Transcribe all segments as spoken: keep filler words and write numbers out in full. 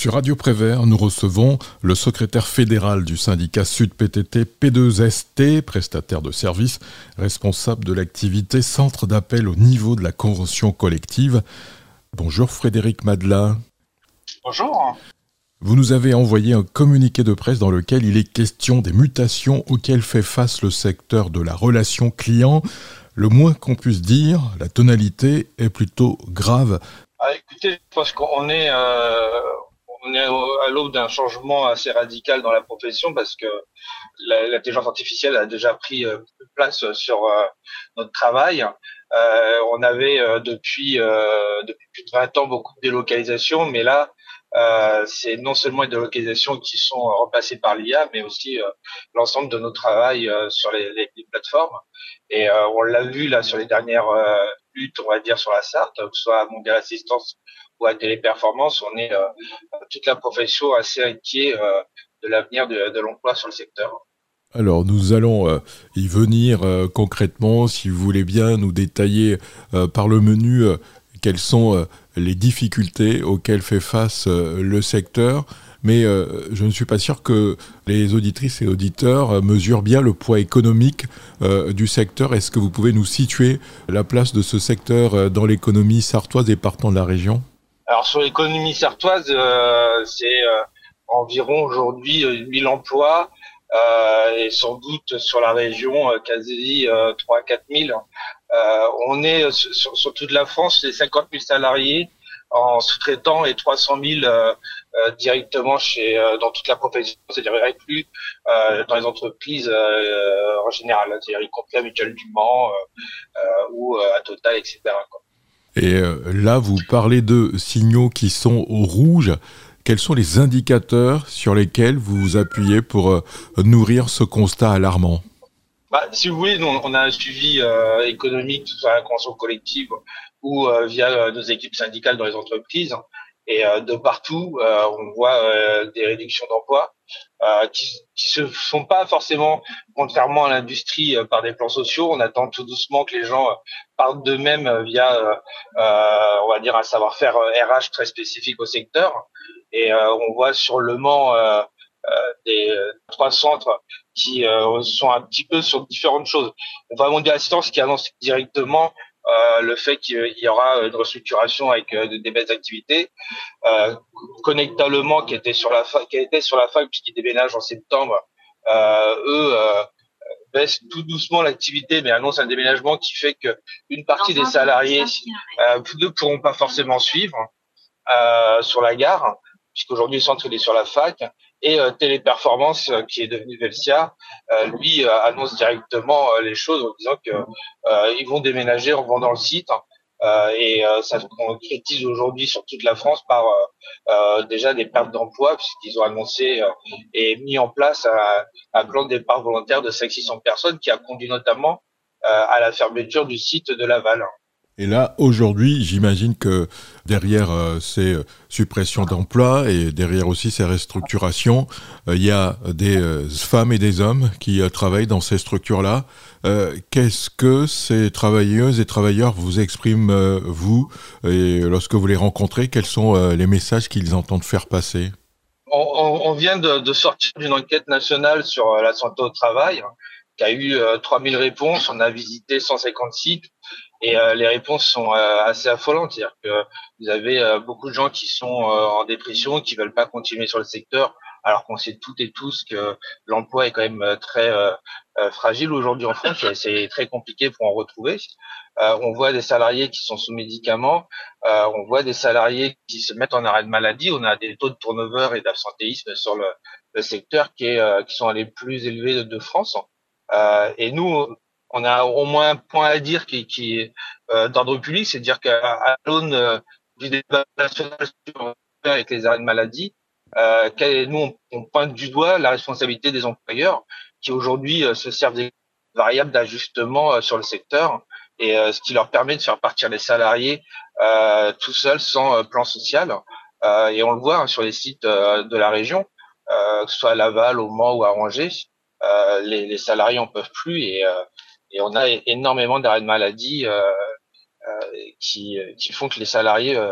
Sur Radio Prévert, nous recevons le secrétaire fédéral du syndicat Sud P T T P deux S T, prestataire de services, responsable de l'activité Centre d'appel au niveau de la convention collective. Bonjour Frédéric Madelin. Bonjour. Vous nous avez envoyé un communiqué de presse dans lequel il est question des mutations auxquelles fait face le secteur de la relation client. Le moins qu'on puisse dire, la tonalité est plutôt grave. Ah, écoutez, je pense qu'on est, euh, on est à l'aube d'un changement assez radical dans la profession parce que la, l'intelligence artificielle a déjà pris euh, place sur euh, notre travail. Euh, on avait euh, depuis, euh, depuis plus de vingt ans beaucoup de délocalisations, mais là, euh, c'est non seulement les délocalisations qui sont remplacées par l'I A, mais aussi euh, l'ensemble de nos travail euh, sur les, les, les plateformes. Et euh, on l'a vu là sur les dernières euh, luttes, on va dire, sur la S A R T, que ce soit à Mondial Assistance ou à Téléperformance, on est euh, toute la profession assez inquiet euh, de l'avenir de, de l'emploi sur le secteur. Alors nous allons euh, y venir euh, concrètement, si vous voulez bien nous détailler euh, par le menu euh, quelles sont euh, les difficultés auxquelles fait face euh, le secteur. Mais euh, je ne suis pas sûr que les auditrices et auditeurs euh, mesurent bien le poids économique euh, du secteur. Est-ce que vous pouvez nous situer la place de ce secteur euh, dans l'économie sartoise et partant de la région ? Alors sur l'économie sartoise, euh, c'est euh, environ aujourd'hui mille emplois euh, et sans doute sur la région euh, quasi euh, trois à quatre mille. Euh, on est sur, sur toute la France, c'est cinquante mille salariés en sous-traitant et trois cent mille euh, euh, directement chez euh, dans toute la profession, c'est-à-dire inclus euh, dans les entreprises euh, en général, c'est-à-dire y compris à Mutuelle du Mans euh, euh, ou euh, à Total, et cetera quoi. Et euh, là, vous parlez de signaux qui sont au rouge. Quels sont les indicateurs sur lesquels vous vous appuyez pour euh, nourrir ce constat alarmant ? Bah, si vous voulez, nous, on a un suivi euh, économique, que ce soit à la convention collective ou euh, via euh, nos équipes syndicales dans les entreprises. Et euh, de partout, euh, on voit euh, des réductions d'emplois euh, qui qui se font pas forcément, contrairement à l'industrie, euh, par des plans sociaux. On attend tout doucement que les gens euh, partent d'eux-mêmes euh, via, euh, euh, on va dire, un savoir-faire euh, R H très spécifique au secteur. Et euh, on voit sur le Mans euh, euh, des euh, trois centres qui euh, sont un petit peu sur différentes choses. On va à Mondial Assistance qui annonce directement euh, le fait qu'il y aura une restructuration avec euh, des belles activités. Euh, Connecta Le Mans qui était sur la fac, qui était sur la fac puisqu'ils déménagent en septembre, euh, eux euh, baissent tout doucement l'activité, mais annoncent un déménagement qui fait que une partie des salariés euh, ne pourront pas forcément suivre euh, sur la gare, puisqu'aujourd'hui le centre il est sur la fac. Et euh, Téléperformance, euh, qui est devenu Velsia, euh, lui euh, annonce directement euh, les choses en disant que euh, ils vont déménager en vendant le site. Euh, et euh, ça se concrétise aujourd'hui sur toute la France par euh, euh, déjà des pertes d'emploi, puisqu'ils ont annoncé euh, et mis en place un, un plan de départ volontaire de cinq cents à six cents personnes qui a conduit notamment euh, à la fermeture du site de Laval. Et là, aujourd'hui, j'imagine que derrière euh, ces suppressions d'emplois et derrière aussi ces restructurations, il euh, y a des euh, femmes et des hommes qui euh, travaillent dans ces structures-là. Euh, qu'est-ce que ces travailleuses et travailleurs vous expriment, euh, vous, et lorsque vous les rencontrez, quels sont euh, les messages qu'ils entendent faire passer ? On, on vient de, de sortir d'une enquête nationale sur la santé au travail qui a eu euh, trois mille réponses. On a visité cent cinquante sites et euh, les réponses sont euh, assez affolantes. C'est-à-dire que vous avez euh, beaucoup de gens qui sont euh, en dépression, qui veulent pas continuer sur le secteur, alors qu'on sait toutes et tous que l'emploi est quand même euh, très euh, euh, fragile aujourd'hui en France. Et c'est très compliqué pour en retrouver. Euh, on voit des salariés qui sont sous médicaments. Euh, on voit des salariés qui se mettent en arrêt de maladie. On a des taux de turnover et d'absentéisme sur le, le secteur qui, est, euh, qui sont les plus élevés de, de France. Euh, et nous, on a au moins un point à dire qui, qui est euh, d'ordre public, c'est de dire qu'à à l'aune euh, du débat national sur avec les arrêts de maladie, euh, nous on, on pointe du doigt la responsabilité des employeurs qui aujourd'hui euh, se servent des variables d'ajustement euh, sur le secteur et euh, ce qui leur permet de faire partir les salariés euh, tout seuls sans euh, plan social. Euh, et on le voit hein, sur les sites euh, de la région, euh, que ce soit à Laval, au Mans ou à Angers. Euh, les, les salariés en peuvent plus et, euh, et on a énormément d'arrêts de maladie euh, euh, qui, qui font que les salariés euh,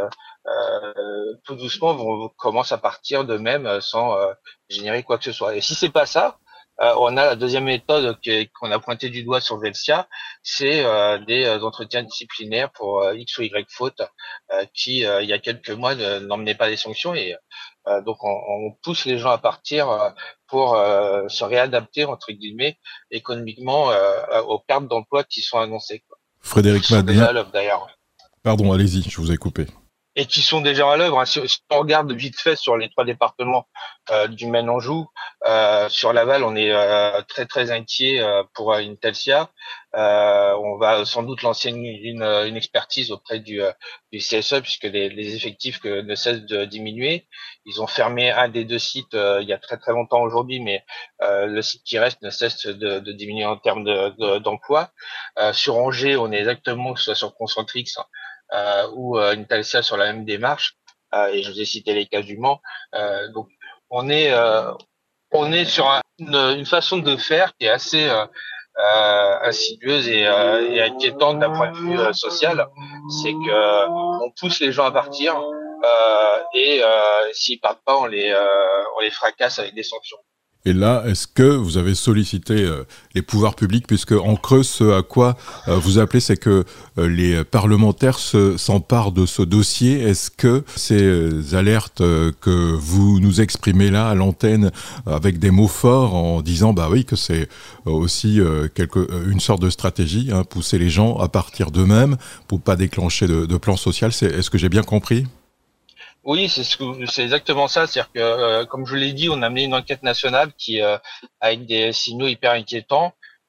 euh, tout doucement vont commencent à partir d'eux-mêmes euh, sans euh, générer quoi que ce soit. Et si c'est pas ça, euh, on a la deuxième méthode qui- qu'on a pointé du doigt sur Velsia, c'est euh, des euh, entretiens disciplinaires pour euh, X ou Y faute, euh, qui euh, il y a quelques mois ne- n'emmenaient pas des sanctions et euh, donc on, on pousse les gens à partir euh, pour euh, se réadapter entre guillemets économiquement euh, aux pertes d'emplois qui sont annoncées, quoi, ou Frédéric qui sont déjà Madeleine, à l'œuvre d'ailleurs. pardon, allez-y, je vous ai coupé. Et qui sont déjà à l'œuvre, hein. Si, si on regarde vite fait sur les trois départements euh, du Maine-Anjou, euh, sur Laval, on est euh, très très inquiet euh, pour euh, une Telsia. Euh, on va sans doute lancer une, une, une expertise auprès du, euh, du C S E puisque les, les effectifs que, ne cessent de diminuer. Ils ont fermé un des deux sites euh, il y a très très longtemps aujourd'hui, mais euh, le site qui reste ne cesse de, de diminuer en termes de, de, d'emploi. Euh, sur Angers, on est exactement, que ce soit sur Concentrix, euh, ou euh, une Thalcia sur la même démarche. Euh, et je vous ai cité les cas du Mans. Euh, donc on est euh, on est sur un- une, une façon de faire qui est assez euh, euh, insidieuse et, euh, et inquiétante d'un point de vue euh, social. C'est que on pousse les gens à partir euh, et euh, s'ils partent pas, on les euh, on les fracasse avec des sanctions. Et là, est-ce que vous avez sollicité euh, les pouvoirs publics, puisque en creuse, ce à quoi euh, vous appelez, c'est que euh, les parlementaires se, s'emparent de ce dossier. Est-ce que ces euh, alertes euh, que vous nous exprimez là à l'antenne, avec des mots forts, en disant bah oui que c'est aussi euh, quelque, euh, une sorte de stratégie, hein, pousser les gens à partir d'eux-mêmes pour pas déclencher de, de plan social, c'est, est-ce que j'ai bien compris? Oui, c'est ce que c'est exactement ça. C'est-à-dire que, euh, comme je l'ai dit, on a mené une enquête nationale qui, euh, avec des signaux hyper inquiétants,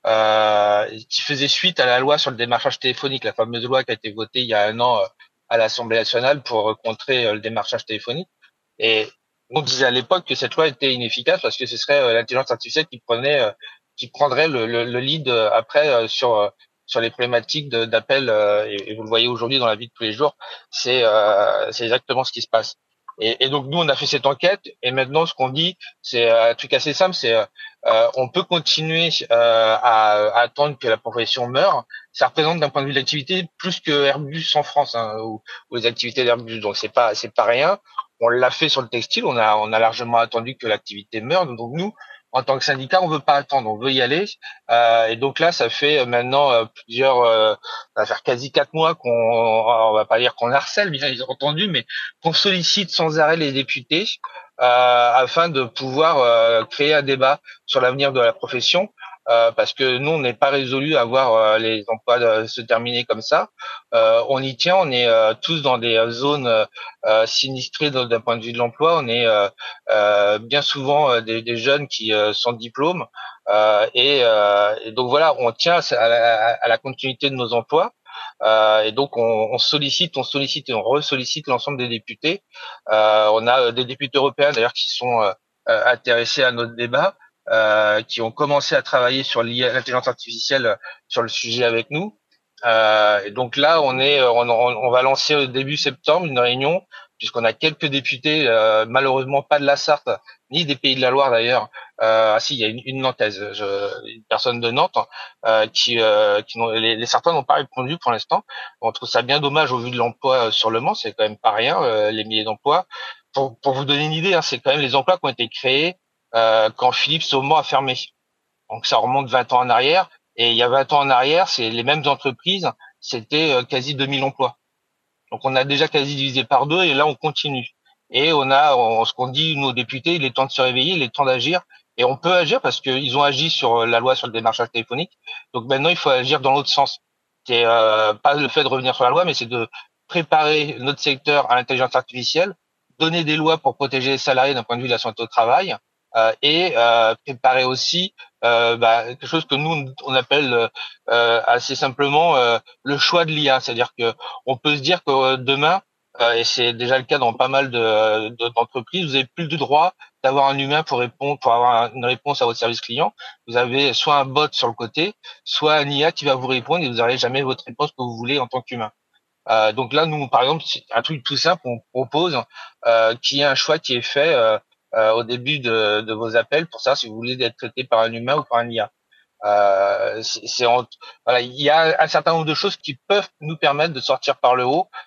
euh, qui faisait suite à la loi sur le démarchage téléphonique, la fameuse loi qui a été votée il y a un an euh, à l'Assemblée nationale pour euh, contrer euh, le démarchage téléphonique. Et on disait à l'époque que cette loi était inefficace parce que ce serait euh, l'intelligence artificielle qui prenait, euh, qui prendrait le, le, le lead euh, après euh, sur euh, sur les problématiques de- d'appel. Euh, et, et vous le voyez aujourd'hui dans la vie de tous les jours, c'est euh, c'est exactement ce qui se passe. Et, et donc nous, on a fait cette enquête et maintenant, ce qu'on dit, c'est euh, un truc assez simple, c'est euh, euh, on peut continuer euh, à, à attendre que la profession meure. Ça représente d'un point de vue de l'activité plus que Airbus en France, hein, ou, ou les activités d'Airbus. Donc c'est pas c'est pas rien. On l'a fait sur le textile, on a on a largement attendu que l'activité meure. Donc nous, en tant que syndicat, on veut pas attendre, on veut y aller. Euh, et donc là, ça fait maintenant euh, plusieurs, euh, ça va faire quasi quatre mois qu'on, on va pas dire qu'on harcèle, bien entendu, mais qu'on sollicite sans arrêt les députés euh, afin de pouvoir euh, créer un débat sur l'avenir de la profession. Euh, parce que nous, on n'est pas résolu à voir euh, les emplois euh, se terminer comme ça. Euh, on y tient, on est euh, tous dans des euh, zones euh, sinistrées d'un point de vue de l'emploi. On est euh, euh, bien souvent euh, des, des jeunes qui euh, sont diplômes euh, et, euh, et donc voilà, on tient à la, à la continuité de nos emplois. Euh, et donc on, on sollicite, on sollicite et on ressollicite l'ensemble des députés. Euh, on a des députés européens d'ailleurs qui sont euh, euh, intéressés à notre débat, euh, qui ont commencé à travailler sur l'intelligence artificielle sur le sujet avec nous. Euh, et donc là, on est, on, on, va lancer au début septembre une réunion puisqu'on a quelques députés, euh, malheureusement pas de la Sarthe ni des Pays de la Loire d'ailleurs. Euh, ah si, il y a une, une Nantaise, je, une personne de Nantes euh, qui, euh, qui n'ont, les, les certains n'ont pas répondu pour l'instant. On trouve ça bien dommage au vu de l'emploi euh, sur le Mans, c'est quand même pas rien, euh, les milliers d'emplois. Pour, pour vous donner une idée, hein, c'est quand même les emplois qui ont été créés euh, quand Philippe Saumon a fermé. Donc ça remonte vingt ans en arrière. Et il y a vingt ans en arrière, c'est les mêmes entreprises, c'était euh, quasi deux mille emplois. Donc on a déjà quasi divisé par deux et là on continue. Et on a on, ce qu'on dit nos députés, il est temps de se réveiller, il est temps d'agir. Et on peut agir parce qu'ils ont agi sur la loi sur le démarchage téléphonique. Donc maintenant il faut agir dans l'autre sens. C'est euh, pas le fait de revenir sur la loi, mais c'est de préparer notre secteur à l'intelligence artificielle, donner des lois pour protéger les salariés d'un point de vue de la santé au travail, euh, et euh, préparer aussi euh, bah, quelque chose que nous on appelle euh, assez simplement euh, le choix de l'I A, c'est-à-dire que on peut se dire que euh, demain, euh, et c'est déjà le cas dans pas mal de, de- d'entreprises, vous avez plus le droit d'avoir un humain pour répondre, pour avoir une réponse à votre service client. Vous avez soit un bot sur le côté, soit un I A qui va vous répondre et vous n'aurez jamais votre réponse que vous voulez en tant qu'humain. Euh, donc là, nous, par exemple, c'est un truc tout simple, on propose euh, qu'il y ait un choix qui est fait euh, euh, au début de, de vos appels pour savoir si vous voulez être traité par un humain ou par un I A. Euh, c'est, c'est en- voilà, il y a un certain nombre de choses qui peuvent nous permettre de sortir par le haut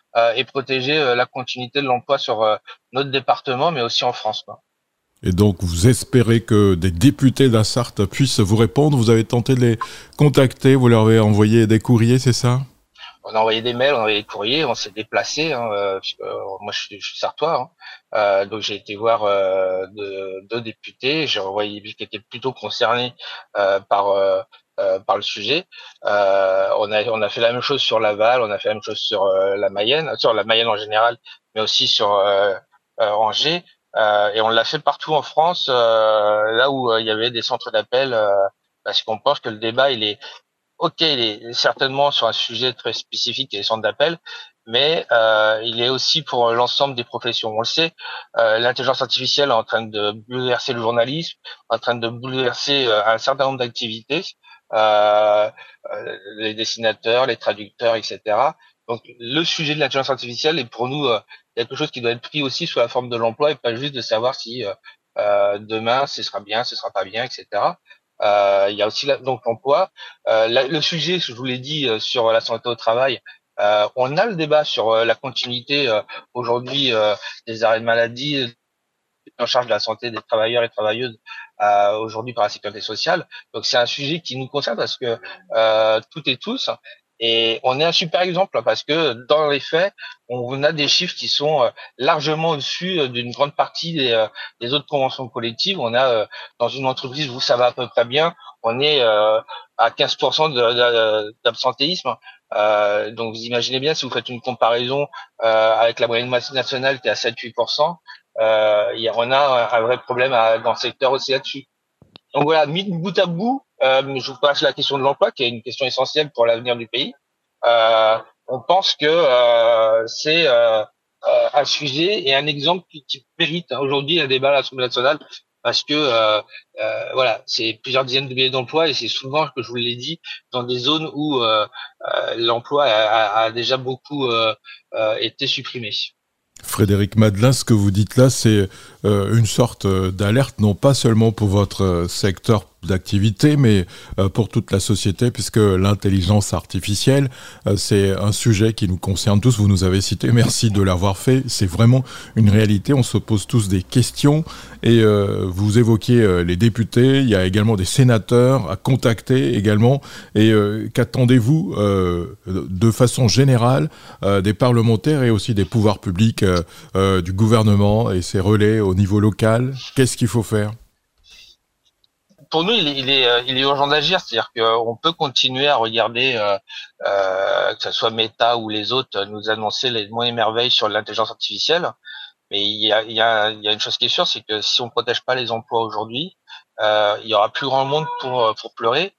euh, et protéger euh, la continuité de l'emploi sur euh, notre département, mais aussi en France, quoi. Et donc, vous espérez que des députés de la Sarthe puissent vous répondre. Vous avez tenté de les contacter, vous leur avez envoyé des courriers, c'est ça? On a envoyé des mails, on a envoyé des courriers, on s'est déplacé. Hein, euh, puisque, euh, moi, je suis, je suis sartois, hein. Euh, donc j'ai été voir euh, deux, deux députés. J'ai envoyé qui étaient plutôt concernés euh, par euh, euh, par le sujet. Euh, on a on a fait la même chose sur Laval, on a fait la même chose sur euh, la Mayenne, sur la Mayenne en général, mais aussi sur euh, euh, Angers. Euh, et on l'a fait partout en France, euh, là où euh, il y avait des centres d'appel, euh, parce qu'on pense que le débat il est ok, il est certainement sur un sujet très spécifique et les centres d'appel, mais euh, il est aussi pour l'ensemble des professions. On le sait, euh, l'intelligence artificielle est en train de bouleverser le journalisme, en train de bouleverser euh, un certain nombre d'activités, euh, euh, les dessinateurs, les traducteurs, et cetera. Donc le sujet de l'intelligence artificielle est pour nous euh, quelque chose qui doit être pris aussi sous la forme de l'emploi et pas juste de savoir si euh, euh, demain ce sera bien, ce sera pas bien, et cetera. Euh, il y a aussi la, donc l'emploi. Euh, la, le sujet, je vous l'ai dit, euh, sur la santé au travail, euh, on a le débat sur euh, la continuité euh, aujourd'hui euh, des arrêts de maladie en charge de la santé des travailleurs et travailleuses euh, aujourd'hui par la sécurité sociale. Donc c'est un sujet qui nous concerne parce que euh, toutes et tous, et on est un super exemple parce que dans les faits, on a des chiffres qui sont euh, largement au-dessus euh, d'une grande partie des, euh, des autres conventions collectives. On a euh, dans une entreprise, vous ça va à peu près bien, on est euh, à quinze pour cent de, de, d'absentéisme. Euh, donc vous imaginez bien si vous faites une comparaison euh, avec la moyenne nationale qui est à sept à huit pour cent. Euh, y a, on a un vrai problème à, dans le secteur aussi là-dessus. Donc voilà, mis bout à bout, euh, je vous passe la question de l'emploi, qui est une question essentielle pour l'avenir du pays. Euh, on pense que euh, c'est euh, euh, un sujet et un exemple qui, qui mérite hein, aujourd'hui un débat à l'Assemblée nationale, parce que euh, euh, voilà, c'est plusieurs dizaines de milliers d'emplois et c'est souvent, que je vous l'ai dit, dans des zones où euh, euh, l'emploi a, a, a déjà beaucoup euh, euh, été supprimé. Frédéric Madelin, ce que vous dites là, c'est euh, une sorte euh, d'alerte, non pas seulement pour votre euh, secteur d'activité, mais euh, pour toute la société, puisque l'intelligence artificielle, euh, c'est un sujet qui nous concerne tous. Vous nous avez cité, merci de l'avoir fait. C'est vraiment une réalité. On se pose tous des questions. Et euh, vous évoquiez euh, les députés. Il y a également des sénateurs à contacter également. Et euh, qu'attendez-vous euh, de façon générale euh, des parlementaires et aussi des pouvoirs publics, euh, euh, du gouvernement et ses relais au niveau local? Qu'est-ce qu'il faut faire? Pour nous, il est, il est, euh, il est urgent d'agir, c'est-à-dire qu'on peut continuer à regarder, euh, euh, que ce soit Meta ou les autres, nous annoncer les monts et merveilles sur l'intelligence artificielle. Mais il y a, il y a, il y a une chose qui est sûre, c'est que si on protège pas les emplois aujourd'hui, euh, il y aura plus grand monde pour pour pleurer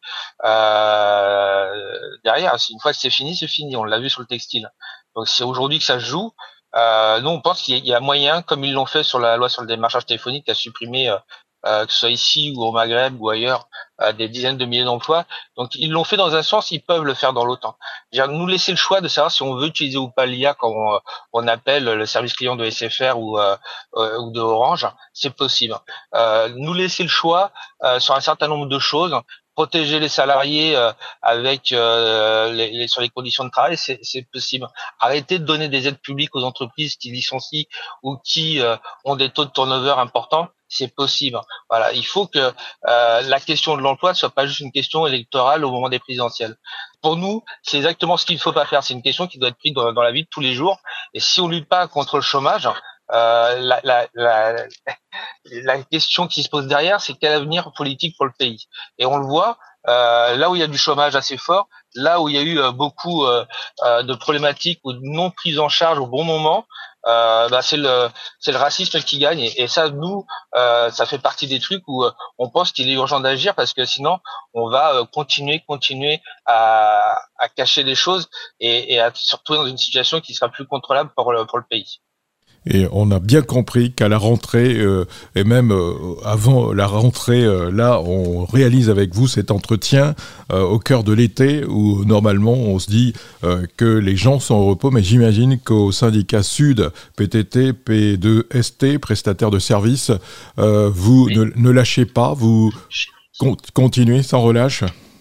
euh, derrière. Une fois que c'est fini, c'est fini. On l'a vu sur le textile. Donc c'est aujourd'hui que ça se joue. Euh, nous, on pense qu'il y a moyen, comme ils l'ont fait sur la loi sur le démarchage téléphonique, qui a supprimé, euh, euh, que ce soit ici ou au Maghreb ou ailleurs, euh, des dizaines de milliers d'emplois. Donc ils l'ont fait dans un sens, ils peuvent le faire dans l'autre. C'est-à-dire nous laisser le choix de savoir si on veut utiliser ou pas l'I A quand on, on appelle le service client de S F R ou, euh, euh, ou de Orange, c'est possible. Euh, nous laisser le choix euh, sur un certain nombre de choses, protéger les salariés euh, avec euh, les, les, sur les conditions de travail, c'est, c'est possible. Arrêter de donner des aides publiques aux entreprises qui licencient ou qui euh, ont des taux de turnover importants, c'est possible. Voilà, il faut que euh, la question de l'emploi ne soit pas juste une question électorale au moment des présidentielles. Pour nous, c'est exactement ce qu'il ne faut pas faire. C'est une question qui doit être prise dans, dans la vie de tous les jours. Et si on lutte pas contre le chômage, euh, la, la, la, la question qui se pose derrière, c'est quel avenir politique pour le pays. Et on le voit, euh, là où il y a du chômage assez fort, là où il y a eu euh, beaucoup euh, euh, de problématiques ou de non prise en charge au bon moment, euh, bah c'est le c'est le racisme qui gagne. Et, et ça, nous, euh, ça fait partie des trucs où euh, on pense qu'il est urgent d'agir parce que sinon, on va euh, continuer, continuer à, à cacher des choses et, et à se retrouver dans une situation qui sera plus contrôlable pour le, pour le pays. Et on a bien compris qu'à la rentrée, euh, et même euh, avant la rentrée, euh, là, on réalise avec vous cet entretien euh, au cœur de l'été, où normalement on se dit euh, que les gens sont au repos, mais j'imagine qu'au syndicat Sud, P T T, P deux S T, prestataire de services, euh, vous Oui. ne, ne lâchez pas, vous con- continuez sans relâche?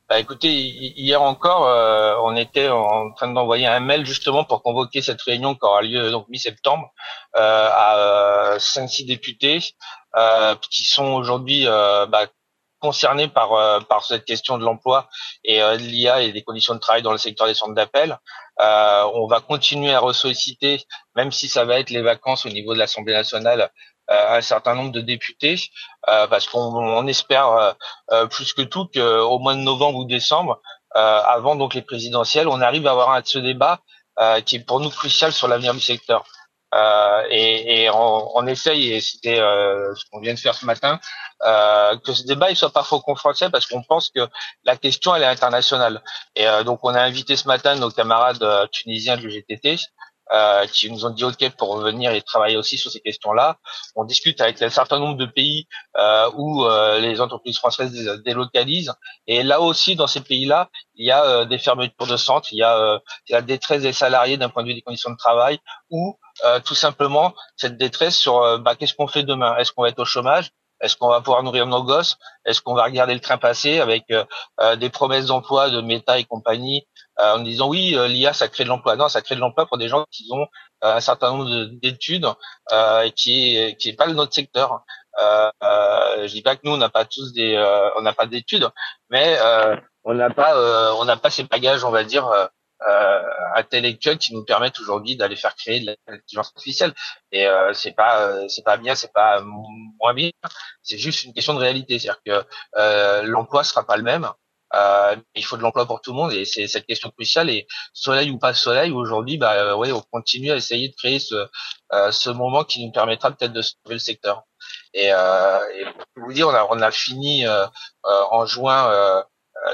Bah écoutez, hier encore, euh, on était en train d'envoyer un mail justement pour convoquer cette réunion qui aura lieu donc mi-septembre euh, à euh, cinq six députés euh, qui sont aujourd'hui euh, bah, concernés par euh, par cette question de l'emploi et euh, de l'I A et des conditions de travail dans le secteur des centres d'appel. Euh, on va continuer à ressolliciter, même si ça va être les vacances au niveau de l'Assemblée nationale, euh, un certain nombre de députés, euh, parce qu'on on espère euh, euh, plus que tout qu'au mois de novembre ou décembre, euh, avant donc les présidentielles, on arrive à avoir un, ce débat euh, qui est pour nous crucial sur l'avenir du secteur. Euh, et, et on, on essaye, et c'était euh, ce qu'on vient de faire ce matin, euh, que ce débat il soit pas faux français parce qu'on pense que la question elle est internationale. Et euh, donc on a invité ce matin nos camarades euh, tunisiens de l'U G T T euh, qui nous ont dit OK pour revenir et travailler aussi sur ces questions-là. On discute avec un certain nombre de pays euh, où euh, les entreprises françaises délocalisent. Et là aussi, dans ces pays-là, il y a euh, des fermetures de centres, il y a euh, la détresse des salariés d'un point de vue des conditions de travail, ou euh, tout simplement cette détresse sur euh, bah, qu'est-ce qu'on fait demain. Est-ce qu'on va être au chômage? Est-ce qu'on va pouvoir nourrir nos gosses? Est-ce qu'on va regarder le train passer avec euh, euh, des promesses d'emploi de Meta et compagnie euh, en disant oui, euh, l'I A ça crée de l'emploi. Non, ça crée de l'emploi pour des gens qui ont euh, un certain nombre de, d'études euh, et qui est qui est pas notre secteur. Euh, euh, je dis pas que nous on n'a pas tous des euh, on n'a pas d'études, mais euh, on n'a pas euh, on n'a pas ces bagages, on va dire. Euh, euh, intellectuels qui nous permettent aujourd'hui d'aller faire créer de l'intelligence artificielle. Et euh, c'est pas euh, c'est pas bien, c'est pas moins bien, c'est juste une question de réalité. C'est-à-dire que euh, l'emploi sera pas le même. Euh, il faut de l'emploi pour tout le monde et c'est cette question cruciale. Et soleil ou pas soleil, aujourd'hui, bah euh, ouais, on continue à essayer de créer ce euh, ce moment qui nous permettra peut-être de sauver le secteur. Et, euh, et pour vous dire, on a on a fini euh, euh, en juin. Euh,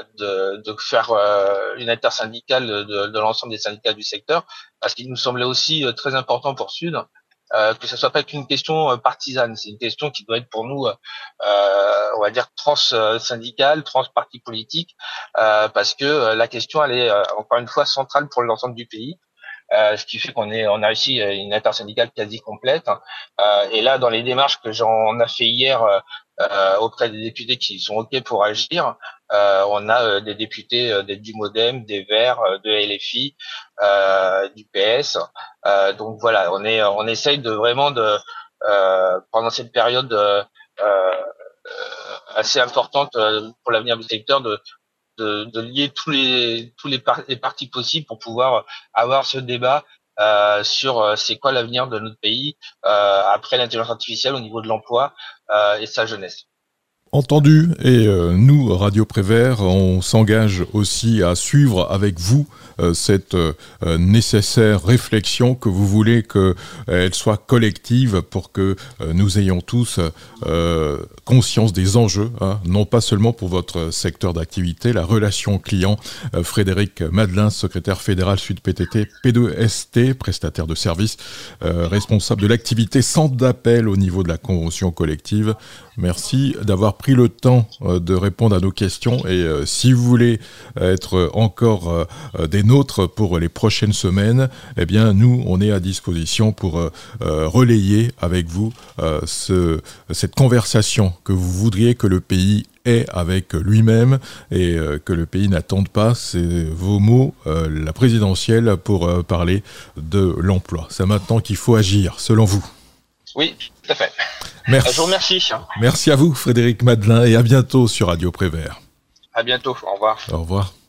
de, de faire euh, une intersyndicale de, de l'ensemble des syndicats du secteur, parce qu'il nous semblait aussi euh, très important pour Sud euh, que ça soit pas qu'une question euh, partisane, c'est une question qui doit être pour nous, euh, on va dire trans-syndicale, trans-parti politique, euh, parce que euh, la question elle est euh, encore une fois centrale pour l'ensemble du pays. Euh, ce qui fait qu'on est, on a réussi une intersyndicale quasi complète. Euh, et là, dans les démarches que j'en a fait hier euh, auprès des députés qui sont OK pour agir, euh, on a euh, des députés euh, du MoDem, des Verts, euh, de L F I, euh, du P S. Euh, donc voilà, on est, on essaye de vraiment de euh, pendant cette période euh, euh, assez importante pour l'avenir du secteur de De, de lier tous les tous les, par, les partis possibles pour pouvoir avoir ce débat euh, sur euh, c'est quoi l'avenir de notre pays euh, après l'intelligence artificielle au niveau de l'emploi euh, et sa jeunesse. Entendu, et euh, nous, Radio Prévert, on s'engage aussi à suivre avec vous euh, cette euh, nécessaire réflexion que vous voulez qu'elle euh, soit collective pour que euh, nous ayons tous euh, conscience des enjeux, hein, non pas seulement pour votre secteur d'activité, la relation client. euh, Frédéric Madelin, secrétaire fédéral Sud P T T, P deux S T, prestataire de services, euh, responsable de l'activité centre d'appel au niveau de la convention collective. Merci d'avoir pris le temps euh, de répondre à nos questions et euh, si vous voulez être encore euh, des nôtres pour les prochaines semaines, eh bien nous on est à disposition pour euh, euh, relayer avec vous euh, ce, cette conversation que vous voudriez que le pays ait avec lui-même et euh, que le pays n'attende pas. C'est vos mots, euh, la présidentielle, pour euh, parler de l'emploi. C'est maintenant qu'il faut agir, selon vous. Oui, tout à fait. Merci. Je vous remercie. Merci à vous, Frédéric Madelin, et à bientôt sur Radio Prévert. À bientôt. Au revoir. Au revoir.